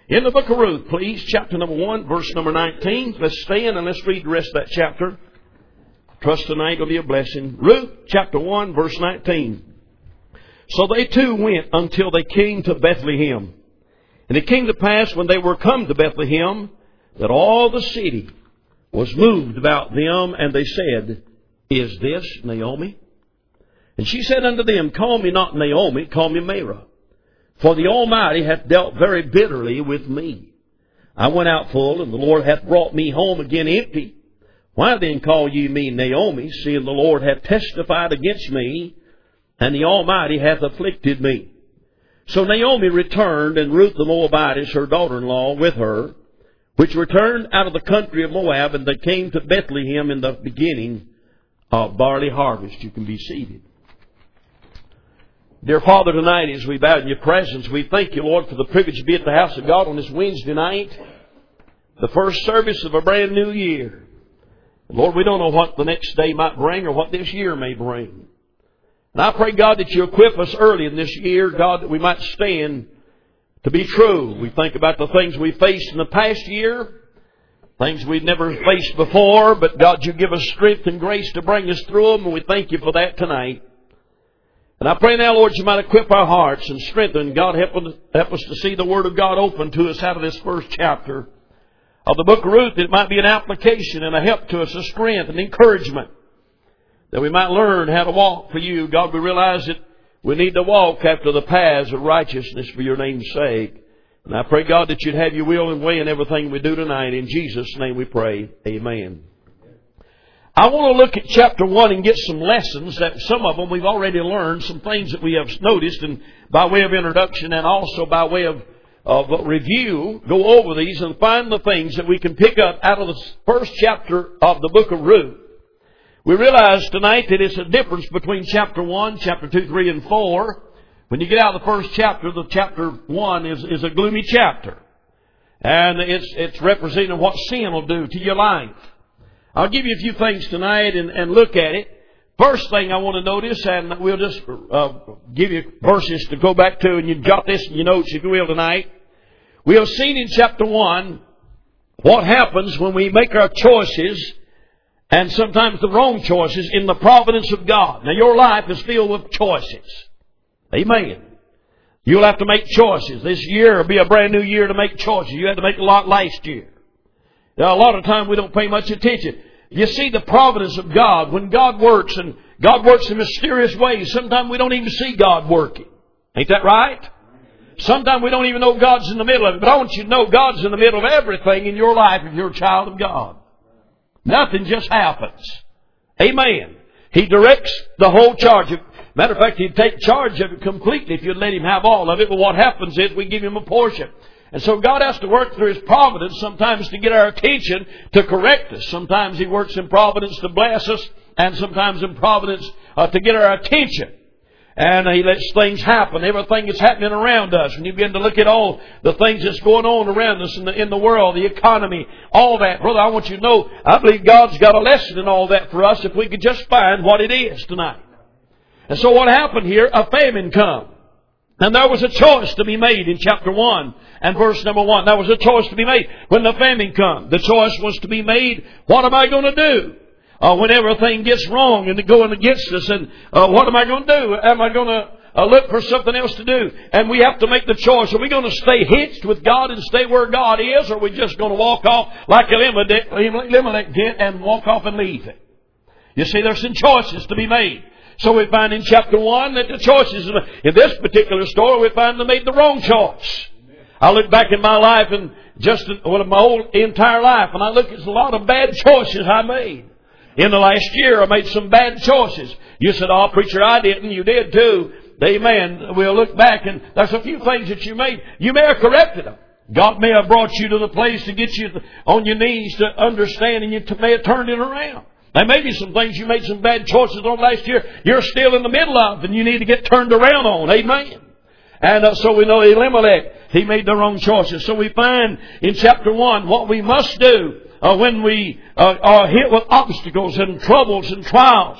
In the book of Ruth, please, chapter number 1, verse number 19. Let's stand and let's read the rest of that chapter. Trust tonight will be a blessing. Ruth, chapter 1, verse 19. So they too went until they came to Bethlehem. And it came to pass when they were come to Bethlehem that all the city was moved about them, and they said, Is this Naomi? And she said unto them, Call me not Naomi, call me Mara. For the Almighty hath dealt very bitterly with me. I went out full, and the Lord hath brought me home again empty. Why then call ye me Naomi, seeing the Lord hath testified against me, and the Almighty hath afflicted me? So Naomi returned, and Ruth the Moabitess, her daughter-in-law, with her, which returned out of the country of Moab, and they came to Bethlehem in the beginning of barley harvest. You can be seated. Dear Father, tonight as we bow in your presence, we thank you, Lord, for the privilege to be at the house of God on this Wednesday night, the first service of a brand new year. Lord, we don't know what the next day might bring or what this year may bring. And I pray, God, that you equip us early in this year, God, that we might stand to be true. We think about the things we faced in the past year, things we'd never faced before, but God, you give us strength and grace to bring us through them, and we thank you for that tonight. And I pray now, Lord, you might equip our hearts and strengthen. God, help us to see the Word of God open to us out of this first chapter of the book of Ruth. It might be an application and a help to us, a strength and encouragement, that we might learn how to walk for you. God, we realize that we need to walk after the paths of righteousness for your name's sake. And I pray, God, that you'd have your will and way in everything we do tonight. In Jesus' name we pray. Amen. I want to look at chapter 1 and get some lessons that some of them we've already learned, some things that we have noticed, and by way of introduction and also by way of review, go over these and find the things that we can pick up out of the first chapter of the book of Ruth. We realize tonight that it's a difference between chapter 1, chapter 2, 3, and 4. When you get out of the first chapter, the chapter 1 is a gloomy chapter. And it's representing what sin will do to your life. I'll give you a few things tonight and look at it. First thing I want to notice, and we'll just give you verses to go back to, and you jot this in your notes if you will tonight. We have seen in chapter 1 what happens when we make our choices, and sometimes the wrong choices, in the providence of God. Now your life is filled with choices. Amen. You'll have to make choices. This year will be a brand new year to make choices. You had to make a lot last year. Now, a lot of time we don't pay much attention. You see the providence of God. When God works, and God works in mysterious ways, sometimes we don't even see God working. Ain't that right? Sometimes we don't even know God's in the middle of it. But I want you to know God's in the middle of everything in your life if you're a child of God. Nothing just happens. Amen. He directs the whole charge. Matter of fact, He'd take charge of it completely if you'd let Him have all of it. But what happens is we give Him a portion. And so God has to work through His providence sometimes to get our attention, to correct us. Sometimes He works in providence to bless us, and sometimes in providence to get our attention. And He lets things happen. Everything that's happening around us. When you begin to look at all the things that's going on around us in the world, the economy, all that. Brother, I want you to know, I believe God's got a lesson in all that for us if we could just find what it is tonight. And so what happened here? A famine come. And there was a choice to be made in chapter 1 and verse number 1. There was a choice to be made when the famine come. The choice was to be made, what am I going to do? When everything gets wrong and going against us, and what am I going to do? Am I going to look for something else to do? And we have to make the choice. Are we going to stay hitched with God and stay where God is? Or are we just going to walk off like Elimelech did and walk off and leave it? You see, there's some choices to be made. So we find in chapter 1 that the choices, in this particular story, we find they made the wrong choice. I look back in my life and my whole entire life, and I look at a lot of bad choices I made. In the last year, I made some bad choices. You said, oh, preacher, I didn't. You did too. Amen. We'll look back, and there's a few things that you made. You may have corrected them. God may have brought you to the place to get you on your knees to understand, and you may have turned it around. There may be some things you made some bad choices on last year you're still in the middle of, and you need to get turned around on. Amen. And so we know Elimelech, he made the wrong choices. So we find in chapter 1 what we must do when we are hit with obstacles and troubles and trials.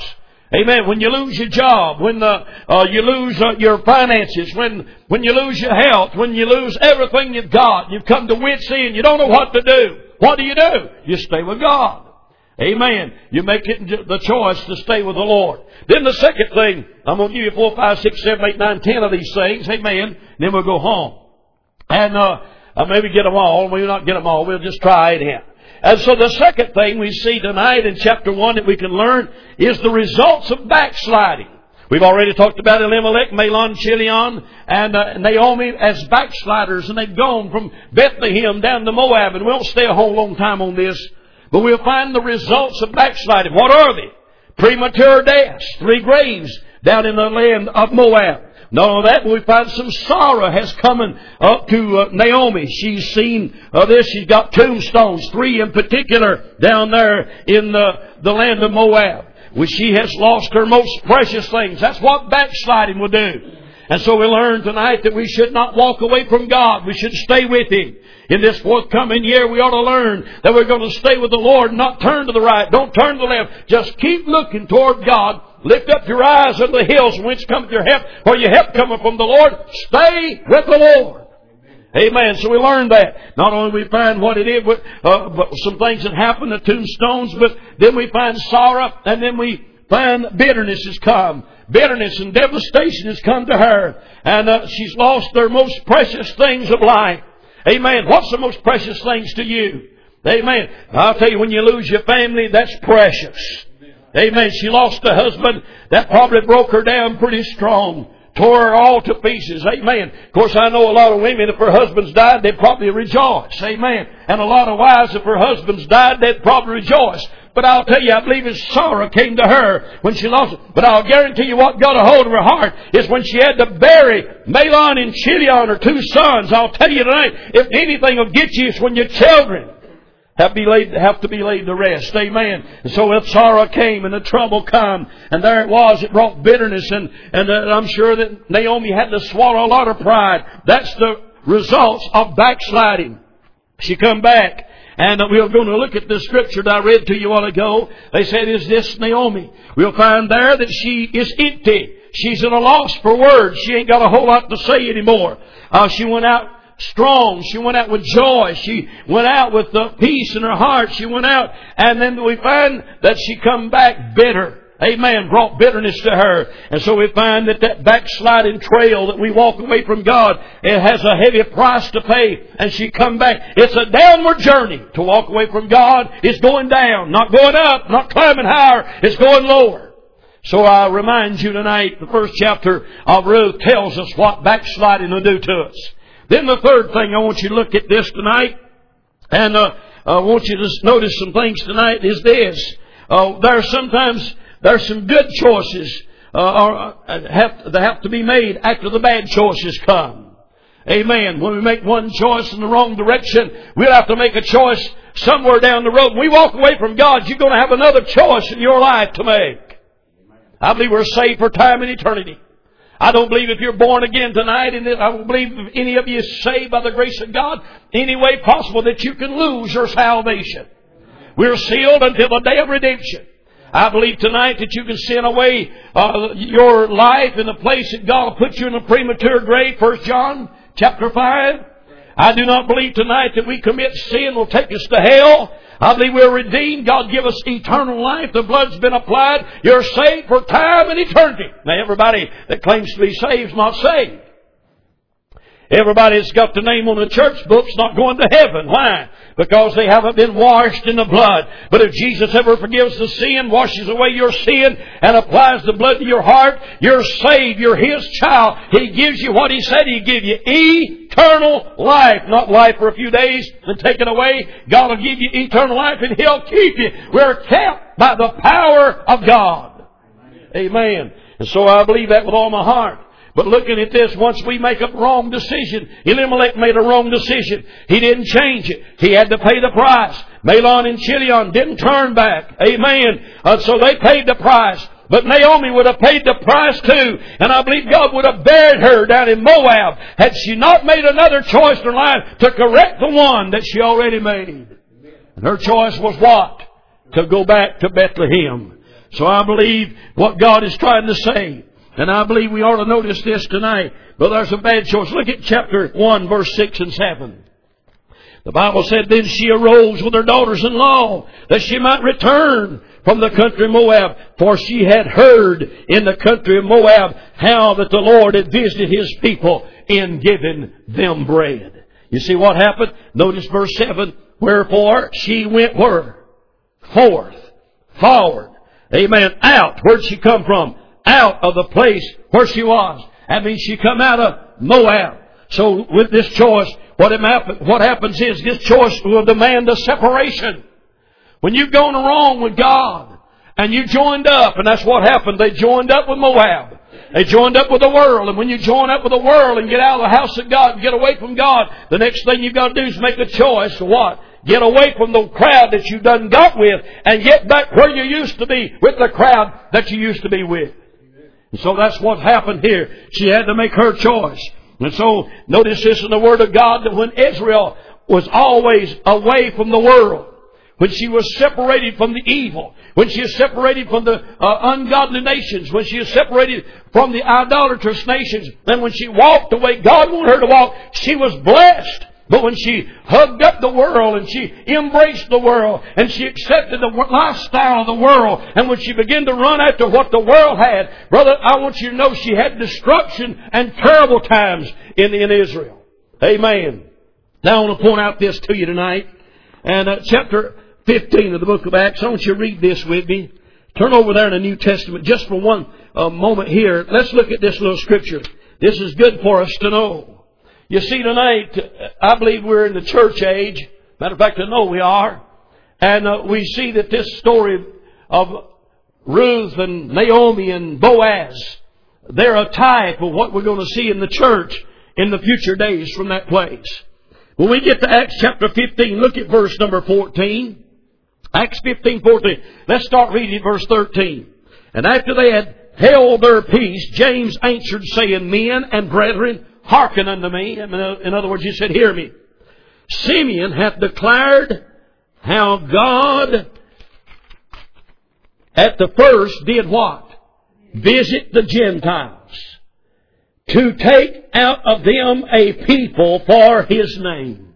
Amen. When you lose your job, when you lose your finances, when you lose your health, when you lose everything you've got, you've come to wit's end, you don't know what to do. What do? You stay with God. Amen. You make it the choice to stay with the Lord. Then the second thing, I'm going to give you 4, 5, 6, 7, 8, 9, 10 of these things. Amen. Then we'll go home. And maybe get them all. We'll not get them all. We'll just try it in. And so the second thing we see tonight in chapter 1 that we can learn is the results of backsliding. We've already talked about Elimelech, Mahlon, Chilion, and Naomi as backsliders. And they've gone from Bethlehem down to Moab. And we won't stay a whole long time on this. But we'll find the results of backsliding. What are they? Premature deaths. 3 graves down in the land of Moab. Not only that, but we find some sorrow has come up to Naomi. She's seen this. She's got tombstones, 3 in particular, down there in the land of Moab, where she has lost her most precious things. That's what backsliding will do. And so we learn tonight that we should not walk away from God. We should stay with Him. In this forthcoming year, we ought to learn that we're going to stay with the Lord and not turn to the right. Don't turn to the left. Just keep looking toward God. Lift up your eyes unto the hills from whence cometh your help. For your help cometh from the Lord. Stay with the Lord. Amen. So we learn that. Not only we find what it is, but some things that happen, the tombstones, but then we find sorrow, and then we find bitterness has come. Bitterness and devastation has come to her. And she's lost her most precious things of life. Amen. What's the most precious things to you? Amen. I'll tell you, when you lose your family, that's precious. Amen. She lost a husband. That probably broke her down pretty strong. Tore her all to pieces. Amen. Of course, I know a lot of women, if her husbands died, they'd probably rejoice. Amen. And a lot of wives, if her husbands died, they'd probably rejoice. But I'll tell you, I believe his sorrow came to her when she lost it. But I'll guarantee you what got a hold of her heart is when she had to bury Mahlon and Chilion, her 2 sons. I'll tell you tonight, if anything will get you, it's when your children have to be laid to rest. Amen. And so the sorrow came and the trouble come. And there it was. It brought bitterness. And I'm sure that Naomi had to swallow a lot of pride. That's the results of backsliding. She come back. And we are going to look at the scripture that I read to you a while ago. They said, is this Naomi? We'll find there that she is empty. She's at a loss for words. She ain't got a whole lot to say anymore. She went out strong. She went out with joy. She went out with peace in her heart. She went out, and then we find that she come back bitter. Amen. Brought bitterness to her. And so we find that backsliding trail that we walk away from God, it has a heavy price to pay. And she come back. It's a downward journey. To walk away from God is going down. Not going up. Not climbing higher. It's going lower. So I remind you tonight, the first chapter of Ruth tells us what backsliding will do to us. Then the third thing, I want you to look at this tonight. And I want you to notice some things tonight is this. There's some good choices that have to be made after the bad choices come. Amen. When we make one choice in the wrong direction, we'll have to make a choice somewhere down the road. When we walk away from God, you're going to have another choice in your life to make. I believe we're saved for time and eternity. I don't believe if you're born again tonight, and I don't believe if any of you is saved by the grace of God, any way possible that you can lose your salvation. We're sealed until the day of redemption. I believe tonight that you can send away your life in the place that God will put you in a premature grave. 1 John chapter 5. I do not believe tonight that we commit sin will take us to hell. I believe we're redeemed. God give us eternal life. The blood's been applied. You're saved for time and eternity. Now everybody that claims to be saved is not saved. Everybody that's got the name on the church book's not going to heaven. Why? Because they haven't been washed in the blood. But if Jesus ever forgives the sin, washes away your sin, and applies the blood to your heart, you're saved. You're His child. He gives you what He said He'd give you. Eternal life. Not life for a few days and take it away. God will give you eternal life and He'll keep you. We're kept by the power of God. Amen. And so I believe that with all my heart. But looking at this, once we make a wrong decision, Elimelech made a wrong decision. He didn't change it. He had to pay the price. Mahlon and Chilion didn't turn back. Amen. So they paid the price. But Naomi would have paid the price too. And I believe God would have buried her down in Moab had she not made another choice in her life to correct the one that she already made. And her choice was what? To go back to Bethlehem. So I believe what God is trying to say. And I believe we ought to notice this tonight. But there's a bad choice. Look at chapter 1, verse 6 and 7. The Bible said, Then she arose with her daughters-in-law, that she might return from the country of Moab. For she had heard in the country of Moab how that the Lord had visited His people in giving them bread. You see what happened? Notice verse 7. Wherefore she went where? Forth. Forward. Amen. Out. Where'd she come from? Out of the place where she was. That means she come out of Moab. So with this choice, what happens is this choice will demand a separation. When you've gone wrong with God and you joined up, and that's what happened. They joined up with Moab. They joined up with the world. And when you join up with the world and get out of the house of God and get away from God, the next thing you've got to do is make a choice to what? Get away from the crowd that you done got with and get back where you used to be with the crowd that you used to be with. And so that's what happened here. She had to make her choice. And so notice this in the Word of God, that when Israel was always away from the world, when she was separated from the evil, when she was separated from the ungodly nations, when she was separated from the idolatrous nations, and when she walked the way God wanted her to walk, she was blessed. But when she hugged up the world and she embraced the world and she accepted the lifestyle of the world, and when she began to run after what the world had, brother, I want you to know she had destruction and terrible times in Israel. Amen. Now I want to point out this to you tonight. And chapter 15 of the book of Acts, I want you to read this with me. Turn over there in the New Testament just for one moment here. Let's look at this little scripture. This is good for us to know. You see, tonight, I believe we're in the church age. Matter of fact, I know we are. And we see that this story of Ruth and Naomi and Boaz, they're a type of what we're going to see in the church in the future days from that place. When we get to Acts chapter 15, look at verse number 14. Acts 15:14. Let's start reading at verse 13. And after they had held their peace, James answered, saying, Men and brethren, hearken unto me. In other words, he said, hear me. Simeon hath declared how God at the first did what? Visit the Gentiles, to take out of them a people for His name.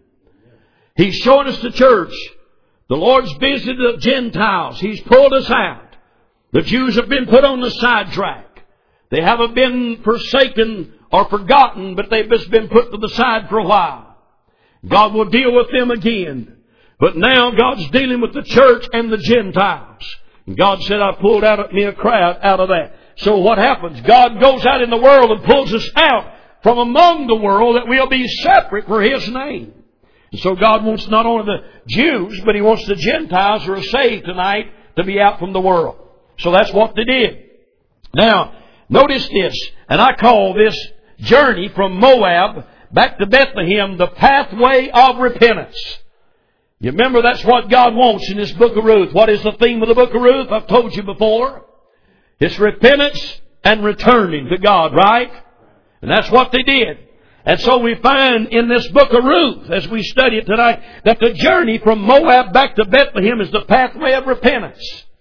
He's showing us the church. The Lord's visited the Gentiles. He's pulled us out. The Jews have been put on the sidetrack. They haven't been forsaken or forgotten, but they've just been put to the side for a while. God will deal with them again. But now God's dealing with the church and the Gentiles. And God said, I pulled me a crowd out of that. So what happens? God goes out in the world and pulls us out from among the world that we'll be separate for His name. And so God wants not only the Jews, but He wants the Gentiles who are saved tonight to be out from the world. So that's what they did. Now, notice this, and I call this journey from Moab back to Bethlehem the pathway of repentance. You remember that's what God wants in this book of Ruth. What is the theme of the book of Ruth? I've told you before. It's repentance and returning to God, right? And that's what they did. And so we find in this book of Ruth, as we study it tonight, that the journey from Moab back to Bethlehem is the pathway of repentance.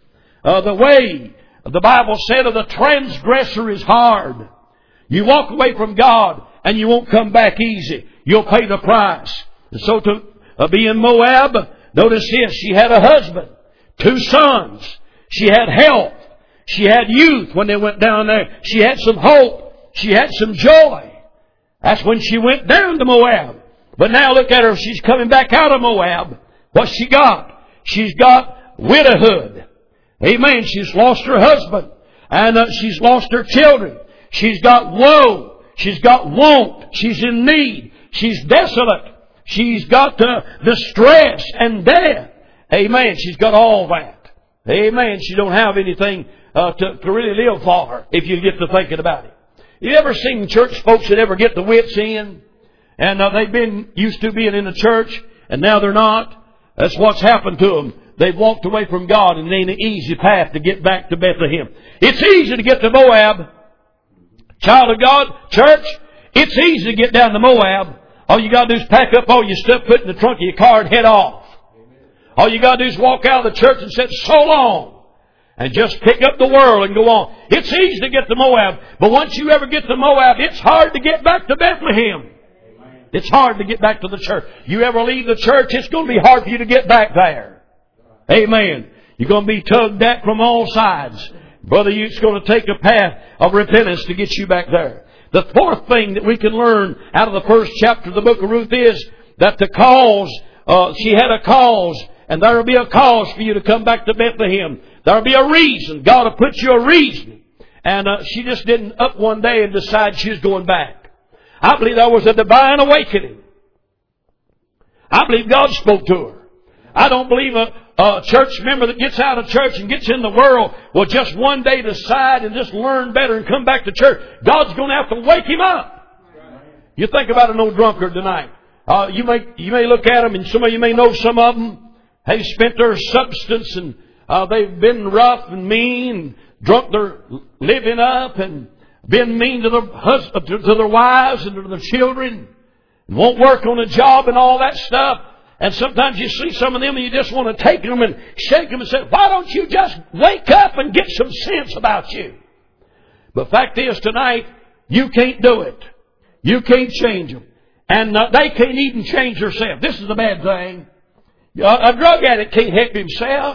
The way, the Bible said, of the transgressor is hard. You walk away from God and you won't come back easy. You'll pay the price. And so to be in Moab, notice this, she had a husband, 2 sons. She had health. She had youth when they went down there. She had some hope. She had some joy. That's when she went down to Moab. But now look at her. She's coming back out of Moab. What's she got? She's got widowhood. Amen. She's lost her husband. And she's lost her children. She's got woe. She's got want. She's in need. She's desolate. She's got distress and death. Amen. She's got all that. Amen. She don't have anything to really live for, if you get to thinking about it. You ever seen church folks that ever get the wits in? And they've been used to being in the church, and now they're not. That's what's happened to them. They've walked away from God, and it ain't an easy path to get back to Bethlehem. It's easy to get to Moab. Child of God, church, it's easy to get down to Moab. All you got to do is pack up all your stuff, put it in the trunk of your car, and head off. All you got to do is walk out of the church and say, so long. and just pick up the world and go on. It's easy to get to Moab, but once you ever get to Moab, it's hard to get back to Bethlehem. It's hard to get back to the church. You ever leave the church, it's going to be hard for you to get back there. Amen. You're going to be tugged at from all sides. Brother, it's going to take a path of repentance to get you back there. The fourth thing that we can learn out of the first chapter of the book of Ruth is that the cause, she had a cause, and there will be a cause for you to come back to Bethlehem. There will be a reason. God will put you a reason. And she just didn't up one day and decide she was going back. I believe there was a divine awakening. I believe God spoke to her. I don't believe a church member that gets out of church and gets in the world will just one day decide and just learn better and come back to church. God's going to have to wake him up. You think about an old drunkard tonight. You may look at them, and some of you may know some of them. They've spent their substance, and they've been rough and mean, and drunk their living up, and been mean to their wives and to their children, and won't work on a job and all that stuff. And sometimes you see some of them and you just want to take them and shake them and say, why don't you just wake up and get some sense about you? But the fact is tonight, you can't do it. You can't change them. And they can't even change themselves. This is the bad thing. A drug addict can't help himself.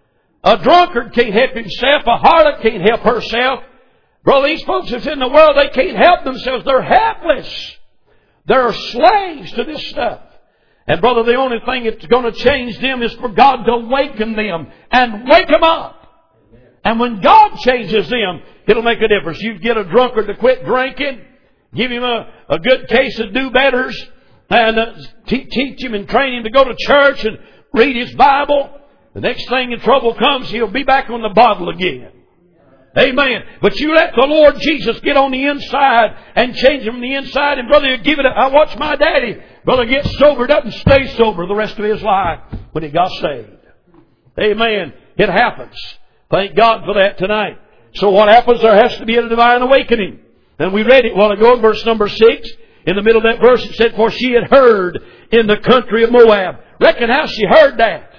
A drunkard can't help himself. A harlot can't help herself. Brother, these folks that's in the world, they can't help themselves. They're helpless. They're slaves to this stuff. And brother, the only thing that's going to change them is for God to awaken them and wake them up. And when God changes them, it'll make a difference. You get a drunkard to quit drinking, give him a good case of do-betters, and teach him and train him to go to church and read his Bible. The next thing in trouble comes, he'll be back on the bottle again. Amen. But you let the Lord Jesus get on the inside and change him from the inside. And brother, you give it up. I watched my daddy, brother, get sobered up and stay sober the rest of his life when he got saved. Amen. It happens. Thank God for that tonight. So what happens? There has to be a divine awakening. And we read it a while ago in verse number 6. In the middle of that verse it said, for she had heard in the country of Moab. Reckon how she heard that.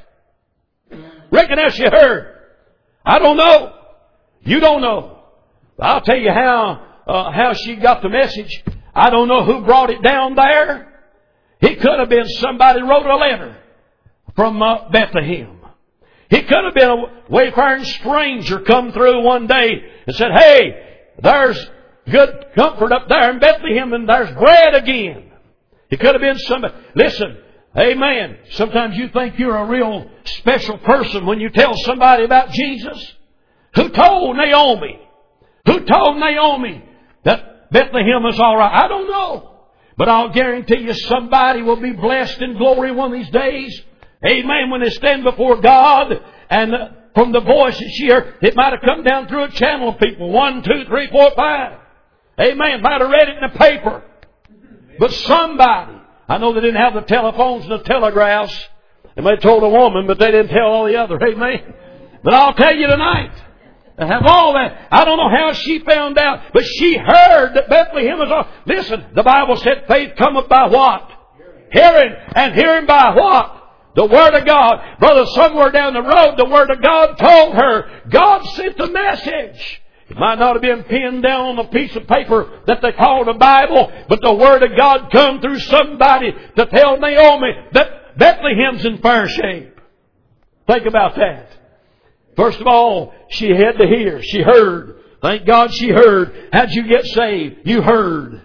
Reckon how she heard. I don't know. You don't know. I'll tell you how she got the message. I don't know who brought it down there. It could have been somebody wrote a letter from Bethlehem. It could have been a wayfaring stranger come through one day and said, hey, there's good comfort up there in Bethlehem and there's bread again. It could have been somebody. Listen, amen. Sometimes you think you're a real special person when you tell somebody about Jesus. Who told Naomi? Who told Naomi that Bethlehem is all right? I don't know. But I'll guarantee you somebody will be blessed in glory one of these days. Amen. When they stand before God, and from the voice that she heard, it might have come down through a channel of people. 1, 2, 3, 4, 5. Amen. Might have read it in the paper. But somebody, I know they didn't have the telephones and the telegraphs. They may have told a woman, but they didn't tell all the other. Amen. But I'll tell you tonight, they have all that. I don't know how she found out, but she heard that Bethlehem was all. Listen, the Bible said faith cometh by what? Hearing. And hearing by what? The Word of God. Brother, somewhere down the road, the Word of God told her. God sent the message. It might not have been pinned down on a piece of paper that they called a Bible, but the Word of God come through somebody to tell Naomi that Bethlehem's in fair shape. Think about that. First of all, she had to hear. She heard. Thank God she heard. How'd you get saved? You heard.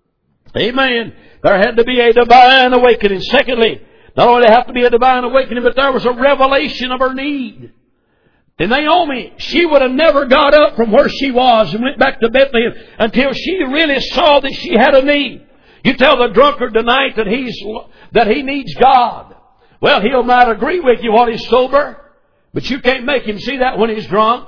Amen. There had to be a divine awakening. Secondly, not only did there have to be a divine awakening, but there was a revelation of her need. And Naomi, she would have never got up from where she was and went back to Bethlehem until she really saw that she had a need. You tell the drunkard tonight that he needs God. Well, he might agree with you while he's sober. But you can't make him see that when he's drunk.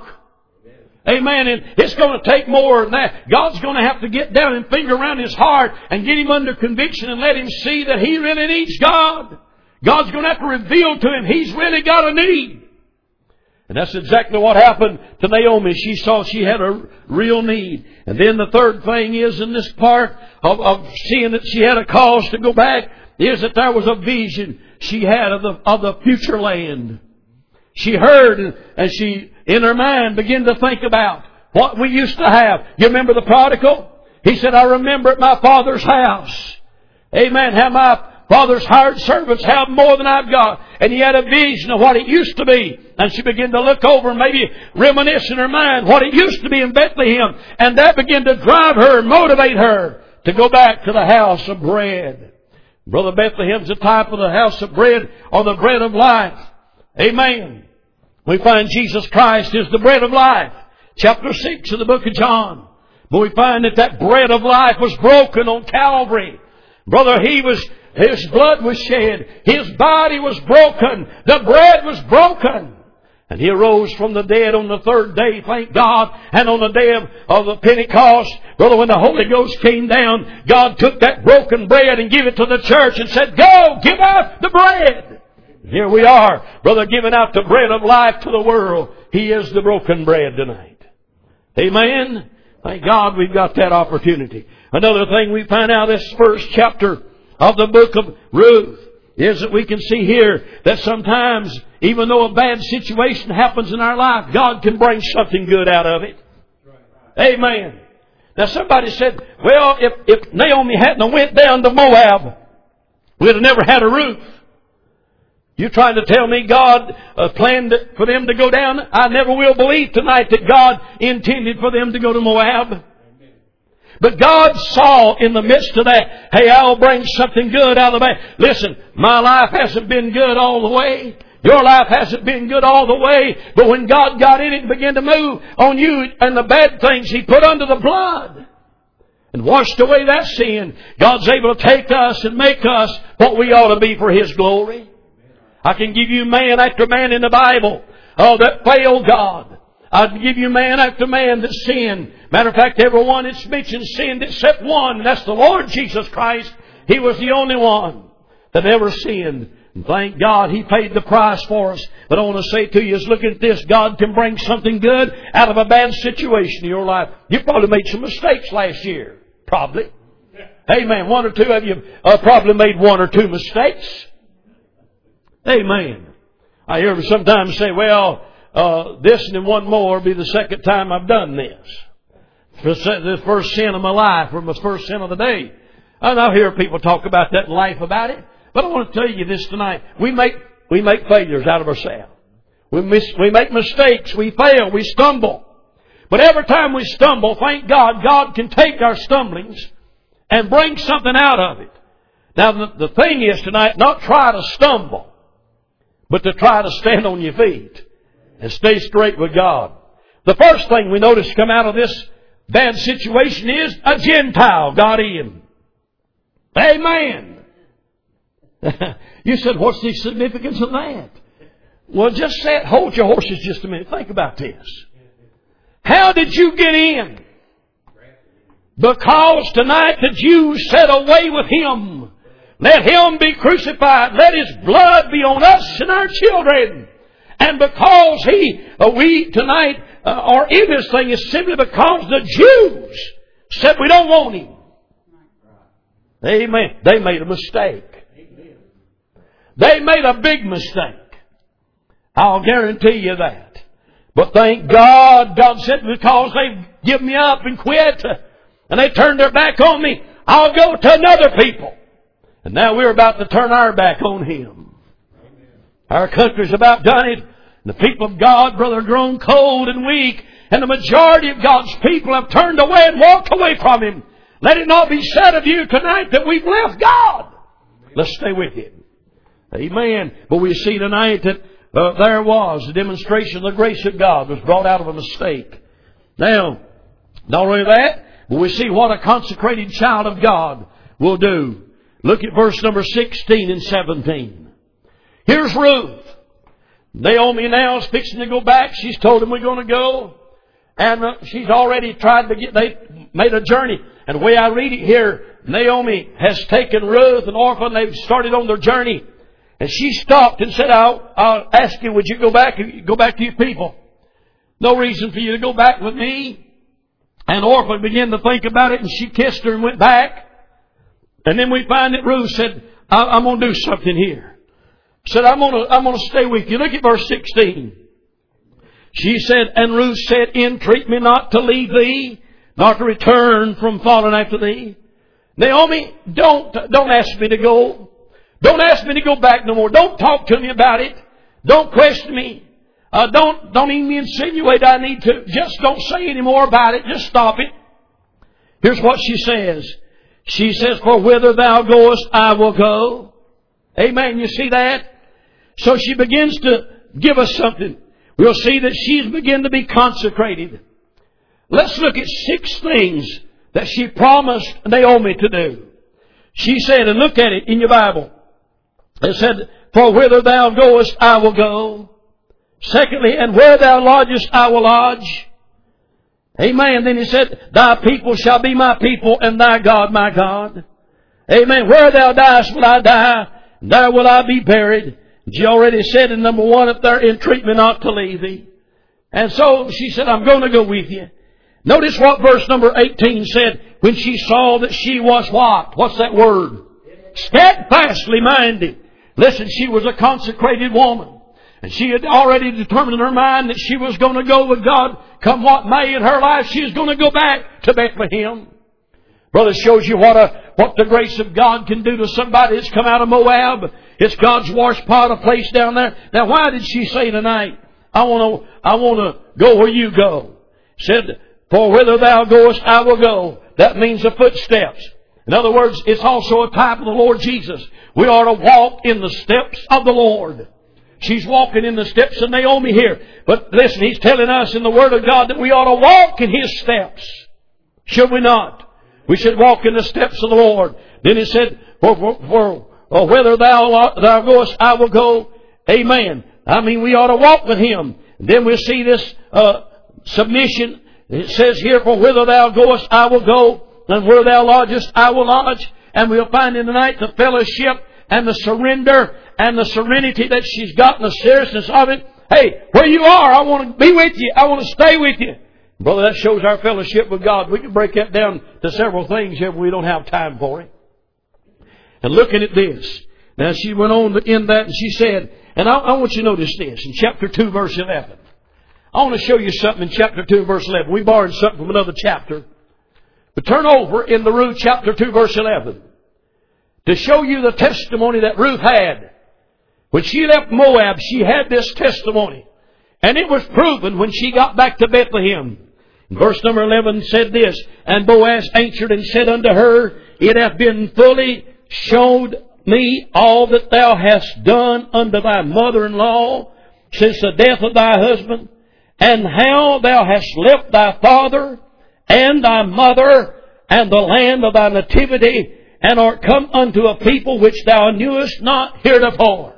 Amen. And it's going to take more than that. God's going to have to get down and finger around his heart and get him under conviction and let him see that he really needs God. God's going to have to reveal to him he's really got a need. And that's exactly what happened to Naomi. She saw she had a real need. And then the third thing is in this part of seeing that she had a cause to go back is that there was a vision she had of the future land. she heard and she, in her mind, began to think about what we used to have. You remember the prodigal? He said, I remember at my father's house. Amen. How my father's hired servants have more than I've got. And he had a vision of what it used to be. And she began to look over and maybe reminisce in her mind what it used to be in Bethlehem. And that began to drive her and motivate her to go back to the house of bread. Brother, Bethlehem's a type of the house of bread or the bread of life. Amen. We find Jesus Christ is the bread of life. Chapter 6 of the book of John. But we find that bread of life was broken on Calvary. Brother, His blood was shed. His body was broken. The bread was broken. And He arose from the dead on the third day, thank God. And on the day of the Pentecost, brother, when the Holy Ghost came down, God took that broken bread and gave it to the church and said, go, give out the bread. And here we are, brother, giving out the bread of life to the world. He is the broken bread tonight. Amen. Thank God we've got that opportunity. Another thing we find out this first chapter of the book of Ruth is that we can see here that sometimes, even though a bad situation happens in our life, God can bring something good out of it. Amen. Now somebody said, well, if Naomi hadn't went down to Moab, we'd have never had a Ruth. You trying to tell me God planned for them to go down? I never will believe tonight that God intended for them to go to Moab. But God saw in the midst of that, hey, I'll bring something good out of that. Listen, my life hasn't been good all the way. Your life hasn't been good all the way. But when God got in it and began to move on you and the bad things He put under the blood and washed away that sin, God's able to take us and make us what we ought to be for His glory. I can give you man after man in the Bible that failed God. I can give you man after man that sinned. Matter of fact, everyone that's mentioned sinned except one, and that's the Lord Jesus Christ. He was the only one that ever sinned. And thank God He paid the price for us. But I want to say to you is, look at this. God can bring something good out of a bad situation in your life. You probably made some mistakes last year. Probably. Amen. One or two of you probably made one or two mistakes. Amen. I hear them sometimes say, well, this and then one more will be the second time I've done this. The first sin of my life or my first sin of the day. And I hear people talk about that in life about it. But I want to tell you this tonight. We make failures out of ourselves. We make mistakes. We fail. We stumble. But every time we stumble, thank God, God can take our stumblings and bring something out of it. Now the thing is tonight, not try to stumble, but to try to stand on your feet and stay straight with God. The first thing we notice come out of this bad situation is a Gentile got in. Amen. You said, what's the significance of that? Well, just hold your horses just a minute. Think about this. How did you get in? Because tonight the Jews said, away with Him. Let Him be crucified. Let His blood be on us and our children. And because we tonight are in this thing is simply because the Jews said we don't want Him. Amen. They made a mistake. They made a big mistake. I'll guarantee you that. But thank God, God said, because they've given me up and quit, and they turned their back on me, I'll go to another people. And now we're about to turn our back on Him. Our country's about done it. The people of God, brother, are grown cold and weak. And the majority of God's people have turned away and walked away from Him. Let it not be said of you tonight that we've left God. Let's stay with Him. Amen. But we see tonight that there was a demonstration of the grace of God was brought out of a mistake. Now, not only that, but we see what a consecrated child of God will do. Look at verse number 16 and 17. Here's Ruth. Naomi now is fixing to go back. She's told him we're going to go. And she's already tried to they made a journey. And the way I read it here, Naomi has taken Ruth and Orpah and they've started on their journey. And she stopped and said, I'll ask you, would you go back to your people? No reason for you to go back with me. And Orpah began to think about it and she kissed her and went back. And then we find that Ruth said, I'm going to do something here. said, I'm gonna stay with you. Look at verse 16. She said, and Ruth said, entreat me not to leave thee, not to return from following after thee. Naomi, don't ask me to go. Don't ask me to go back no more. Don't talk to me about it. Don't question me. Don't even insinuate I need to. Just don't say any more about it. Just stop it. Here's what she says. She says, for whither thou goest, I will go. Amen. You see that? So she begins to give us something. We'll see that she's begun to be consecrated. Let's look at 6 things that she promised Naomi to do. She said, and look at it in your Bible. It said, for whither thou goest, I will go. Secondly, and where thou lodgest, I will lodge. Amen. Then he said, thy people shall be my people, and thy God my God. Amen. Where thou diest will I die, and there will I be buried. She already said in number 1, if thou entreat me not to leave thee. And so she said, I'm going to go with you. Notice what verse number 18 said when she saw that she was what? What's that word? Steadfastly minded. Listen, she was a consecrated woman. And she had already determined in her mind that she was going to go with God. Come what may in her life, she was going to go back to Bethlehem. Brother, shows you what the grace of God can do to somebody that's come out of Moab. It's God's wash pot, a place down there. Now, why did she say tonight, I want to go where you go? Said, for whither thou goest, I will go. That means the footsteps. In other words, it's also a type of the Lord Jesus. We are to walk in the steps of the Lord. She's walking in the steps of Naomi here. But listen, He's telling us in the Word of God that we ought to walk in His steps. Should we not? We should walk in the steps of the Lord. Then He said, for whither thou goest, I will go. Amen. I mean, we ought to walk with Him. And then we'll see this submission. It says here, for whither thou goest, I will go. And where thou lodgest, I will lodge. And we'll find in the night the fellowship and the surrender and the serenity that she's got and the seriousness of it. Hey, where you are, I want to be with you. I want to stay with you. Brother, that shows our fellowship with God. We can break that down to several things here, but we don't have time for it. And looking at this, now she went on to end that and she said, and I want you to notice this in chapter 2, verse 11. I want to show you something in chapter 2, verse 11. We borrowed something from another chapter. But turn over in the Ruth chapter 2, verse 11. To show you the testimony that Ruth had. When she left Moab, she had this testimony. And it was proven when she got back to Bethlehem. Verse number 11 said this, and Boaz answered and said unto her, it hath been fully showed me all that thou hast done unto thy mother-in-law since the death of thy husband, and how thou hast left thy father and thy mother and the land of thy nativity, and art come unto a people which thou knewest not heretofore.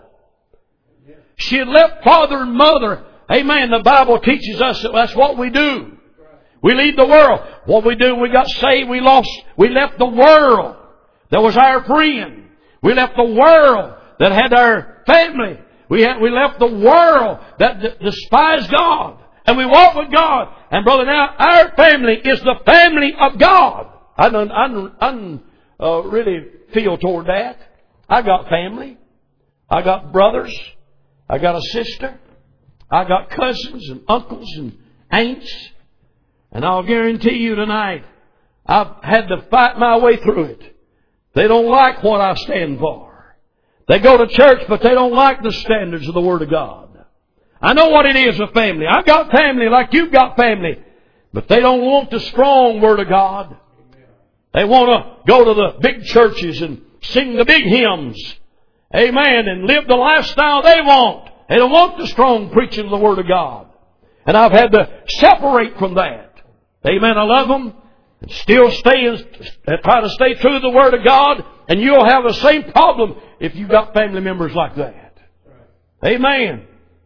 She had left father and mother. Amen. The Bible teaches us that that's what we do. We leave the world. What we do, we got saved, we left the world that was our friend. We left the world that had our family. We left the world that despised God. And we walk with God. And brother, now our family is the family of God. I really feel toward that. I got family. I got brothers. I got a sister. I got cousins and uncles and aunts. And I'll guarantee you tonight, I've had to fight my way through it. They don't like what I stand for. They go to church, but they don't like the standards of the Word of God. I know what it is, a family. I've got family like you've got family. But they don't want the strong Word of God. They want to go to the big churches and sing the big hymns. Amen. And live the lifestyle they want. They don't want the strong preaching of the Word of God. And I've had to separate from that. Amen. I love them. And still try to stay true to the Word of God. And you'll have the same problem if you've got family members like that. Amen.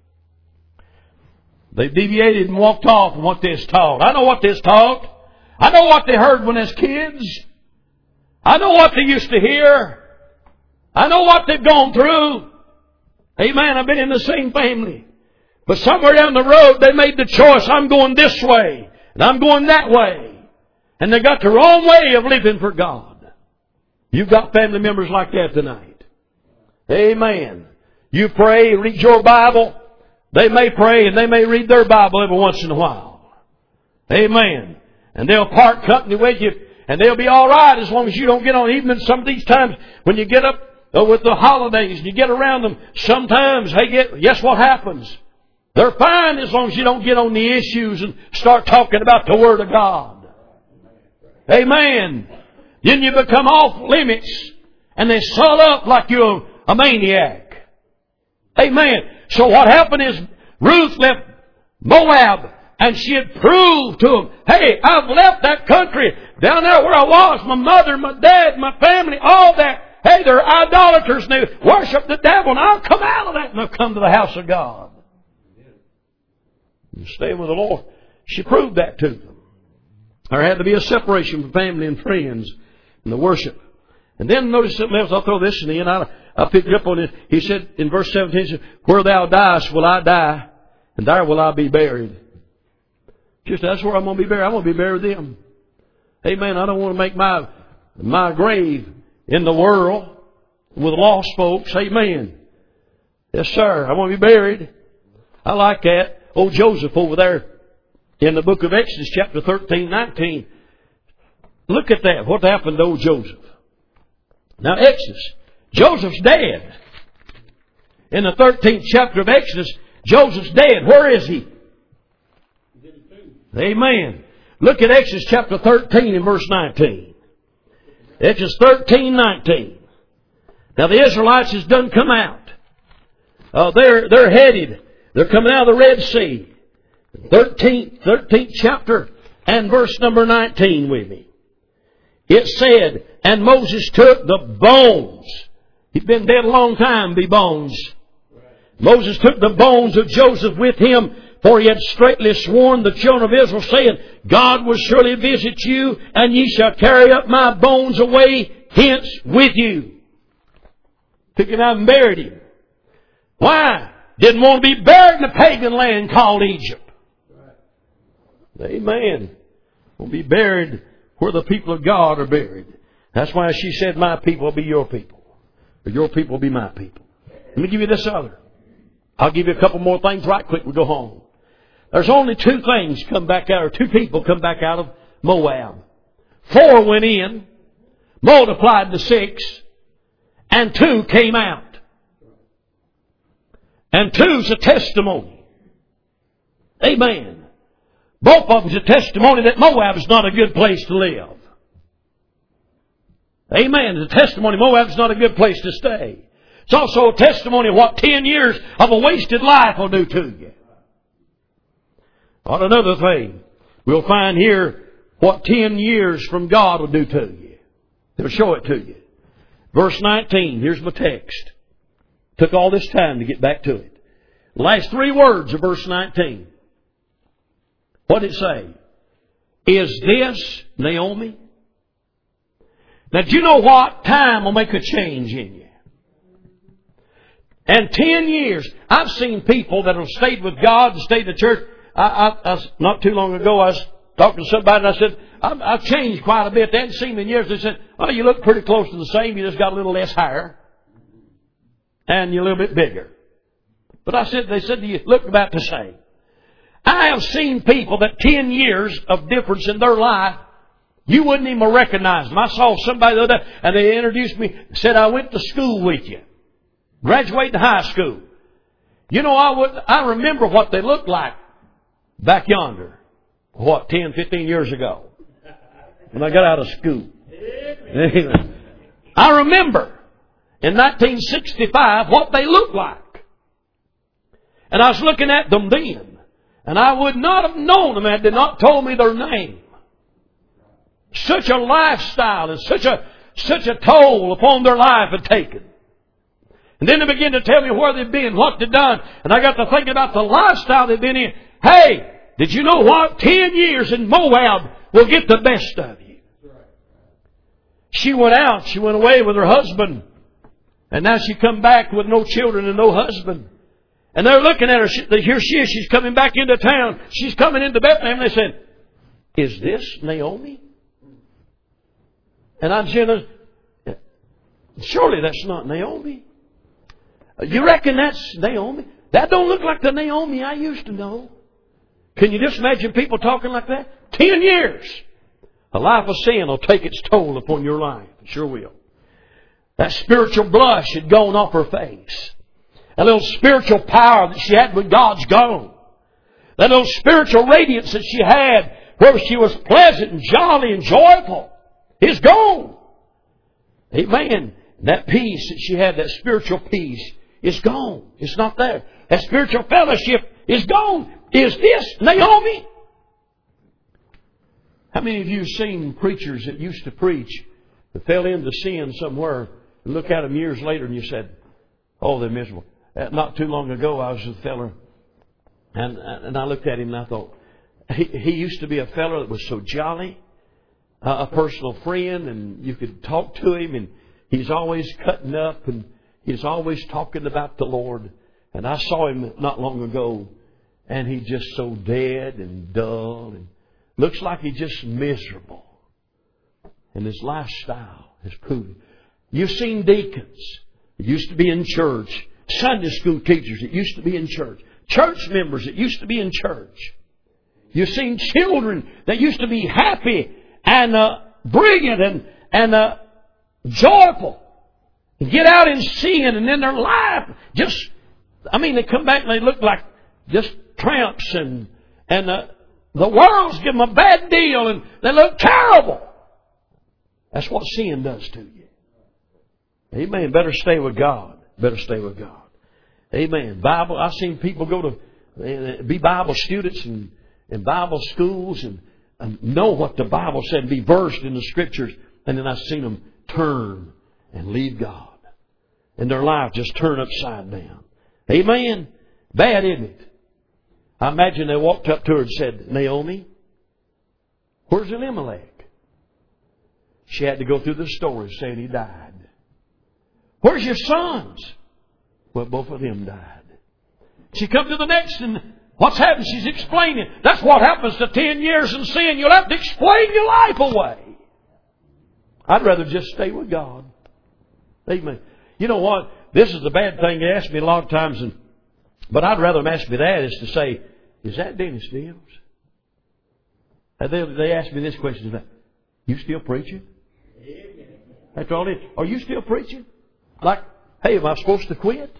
They deviated and walked off from what they was taught. I know what they was taught. I know what they heard when they was kids. I know what they used to hear. I know what they've gone through. Amen. I've been in the same family. But somewhere down the road they made the choice, I'm going this way and I'm going that way. And they got the wrong way of living for God. You've got family members like that tonight. Amen. You pray, read your Bible. They may pray and they may read their Bible every once in a while. Amen. And they'll part company with you and they'll be all right as long as you don't get on. Even some of these times when you get up with the holidays and you get around them, sometimes, guess what happens? They're fine as long as you don't get on the issues and start talking about the Word of God. Amen. Then you become off limits and they swell up like you're a maniac. Amen. So what happened is Ruth left Moab and she had proved to them, hey, I've left that country down there where I was, my mother, my dad, my family, all that. Hey, they're idolaters and they worship the devil and I'll come out of that and I'll come to the house of God. And stay with the Lord. She proved that to them. There had to be a separation from family and friends and the worship. And then notice something else. I'll throw this in the end. I picked up on it. He said in verse 17, he said, where thou diest will I die, and there will I be buried. Just that's where I'm going to be buried. I'm going to be buried with them. Amen. I don't want to make my grave in the world with lost folks. Amen. Yes, sir. I want to be buried. I like that. Old Joseph over there in the book of Exodus, chapter 13, 19. Look at that. What happened to old Joseph? Now, Exodus. Joseph's dead. In the 13th chapter of Exodus, Joseph's dead. Where is he? Amen. Look at Exodus chapter 13 and verse 19. Exodus 13, 19. Now the Israelites has done come out. They're headed. They're coming out of the Red Sea. 13th chapter and verse number 19 with me. It said, and Moses took the bones. He'd been dead a long time, the bones. Moses took the bones of Joseph with him, for he had straitly sworn the children of Israel, saying, God will surely visit you, and ye shall carry up my bones away hence with you. Took him out and buried him. Why? Didn't want to be buried in a pagan land called Egypt. Amen. Will be buried where the people of God are buried. That's why she said, my people will be your people. Or your people will be my people. Let me give you this other. I'll give you a couple more things right quick. We'll go home. There's only two things come back out, or two people come back out of Moab. 4 went in, multiplied to 6, and 2 came out. And 2's a testimony. Amen. Both of them's a testimony that Moab is not a good place to live. Amen. It's a testimony Moab's not a good place to stay. It's also a testimony of what 10 years of a wasted life will do to you. On another thing, we'll find here what 10 years from God will do to you. It'll show it to you. Verse 19, here's my text. Took all this time to get back to it. The last 3 words of verse 19. What did it say? Is this Naomi? Now, do you know what? Time will make a change in you. And 10 years, I've seen people that have stayed with God and stayed in the church. Not too long ago, I was talking to somebody and I said, I've changed quite a bit. They hadn't seen me in years. They said, oh, you look pretty close to the same. You just got a little less hair. And you're a little bit bigger. But they said, you look about the same. I have seen people that 10 years of difference in their life, you wouldn't even recognize them. I saw somebody the other day, and they introduced me, said, I went to school with you. Graduated high school. You know, I remember what they looked like back yonder. 10, 15 years ago. When I got out of school. I remember in 1965 what they looked like. And I was looking at them then. And I would not have known them had they not told me their name. Such a lifestyle and such a toll upon their life had taken. And then they began to tell me where they'd been, what they'd done. And I got to thinking about the lifestyle they'd been in. Hey, did you know what? 10 years in Moab will get the best of you. She went out. She went away with her husband. And now she come back with no children and no husband. And they're looking at her. Here she is. She's coming back into town. She's coming into Bethlehem. And they said, is this Naomi? And I'm saying, surely that's not Naomi. You reckon that's Naomi? That don't look like the Naomi I used to know. Can you just imagine people talking like that? 10 years. A life of sin will take its toll upon your life. It sure will. That spiritual blush had gone off her face. That little spiritual power that she had with God's gone. That little spiritual radiance that she had where she was pleasant and jolly and joyful is gone. Amen. And that peace that she had, that spiritual peace, is gone. It's not there. That spiritual fellowship is gone. Is this Naomi? How many of you have seen preachers that used to preach that fell into sin somewhere and look at them years later and you said, oh, they're miserable. Not too long ago I was with a fella and I looked at him and I thought, he used to be a fella that was so jolly, a personal friend, and you could talk to him, and he's always cutting up and he's always talking about the Lord. And I saw him not long ago and he's just so dead and dull and looks like he's just miserable. And his lifestyle has proven. You've seen deacons that used to be in church, Sunday school teachers that used to be in church, church members that used to be in church. You've seen children that used to be happy and brilliant and joyful and get out and sin, and then their life just, they come back and they look like just tramps and the world's giving them a bad deal and they look terrible. That's what sin does to you. Amen. Better stay with God. Better stay with God. Amen. Bible. I've seen people go to be Bible students and Bible schools and know what the Bible said and be versed in the Scriptures. And then I've seen them turn and leave God. And their life just turn upside down. Amen. Bad, isn't it? I imagine they walked up to her and said, Naomi, where's Elimelech? She had to go through the story saying he died. Where's your sons? Well, both of them died. She come to the next and what's happened? She's explaining. That's what happens to 10 years in sin. You'll have to explain your life away. I'd rather just stay with God. Amen. You know what? This is a bad thing to ask me a lot of times, but I'd rather them ask me that is to say, is that Dennis Dales? They ask me this question, you still preaching? After all this, are you still preaching? Like, hey, am I supposed to quit?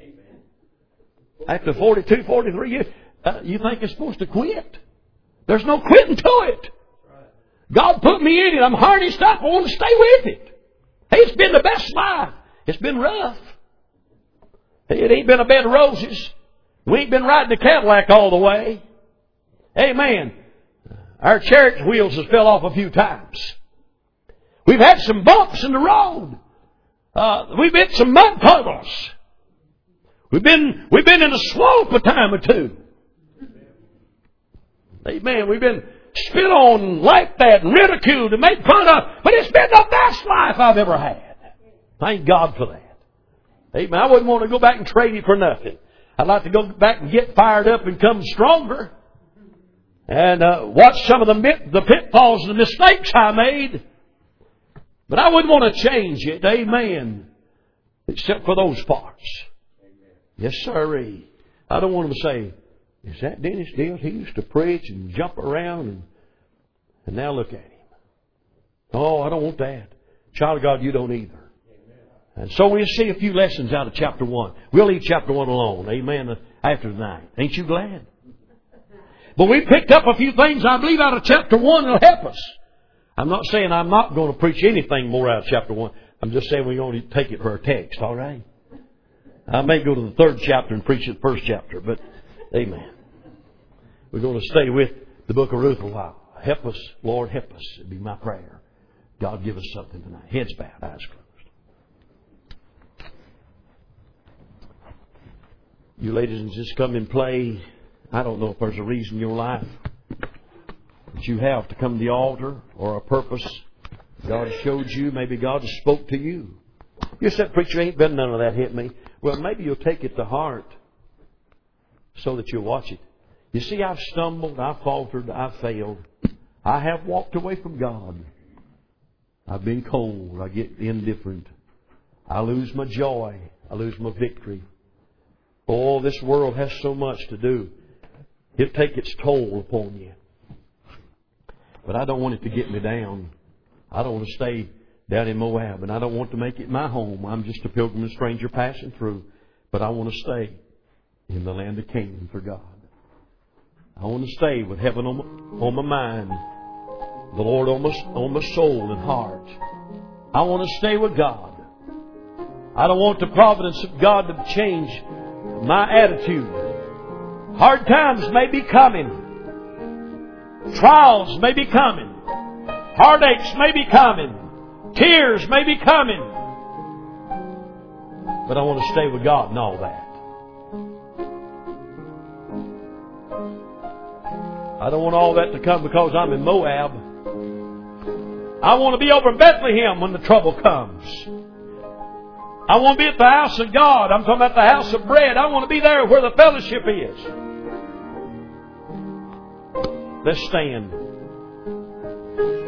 After 42, 43 years, you think I'm supposed to quit? There's no quitting to it. God put me in it. I'm harnessed up. I want to stay with it. Hey, it's been the best life. It's been rough. Hey, it ain't been a bed of roses. We ain't been riding a Cadillac all the way. Amen. Our chariot wheels has fell off a few times. We've had some bumps in the road. We've hit some mud puddles. We've been in a slope a time or two. Amen. We've been spit on like that and ridiculed and made fun of. But it's been the best life I've ever had. Thank God for that. Amen. I wouldn't want to go back and trade it for nothing. I'd like to go back and get fired up and come stronger. And watch some of the pitfalls and the mistakes I made. But I wouldn't want to change it. Amen. Except for those parts. Yes, sirree. I don't want them to say, is that Dennis Dales? He used to preach and jump around and now look at him. Oh, I don't want that. Child of God, you don't either. And so we'll see a few lessons out of chapter 1. We'll leave chapter 1 alone. Amen. After tonight. Ain't you glad? But we picked up a few things, I believe, out of chapter 1 that'll help us. I'm not saying I'm not going to preach anything more out of chapter 1. I'm just saying we're going to take it for a text, all right? I may go to the 3rd chapter and preach the 1st chapter, but amen. We're going to stay with the book of Ruth a while. Help us, Lord, help us. It'd be my prayer. God, give us something tonight. Heads bowed, eyes closed. You ladies just come and play. I don't know if there's a reason in your life that you have to come to the altar or a purpose God showed you. Maybe God has spoke to you. You said, preacher, ain't been none of that hit me. Well, maybe you'll take it to heart so that you'll watch it. You see, I've stumbled, I've faltered, I've failed. I have walked away from God. I've been cold. I get indifferent. I lose my joy. I lose my victory. Oh, this world has so much to do. It'll take its toll upon you. But I don't want it to get me down. I don't want to stay down in Moab, and I don't want to make it my home. I'm just a pilgrim and stranger passing through. But I want to stay in the land of Canaan for God. I want to stay with heaven on my mind, the Lord on my soul and heart. I want to stay with God. I don't want the providence of God to change my attitude. Hard times may be coming. Trials may be coming. Heartaches may be coming. Tears may be coming. But I want to stay with God in all that. I don't want all that to come because I'm in Moab. I want to be over in Bethlehem when the trouble comes. I want to be at the house of God. I'm talking about the house of bread. I want to be there where the fellowship is. Let's stand.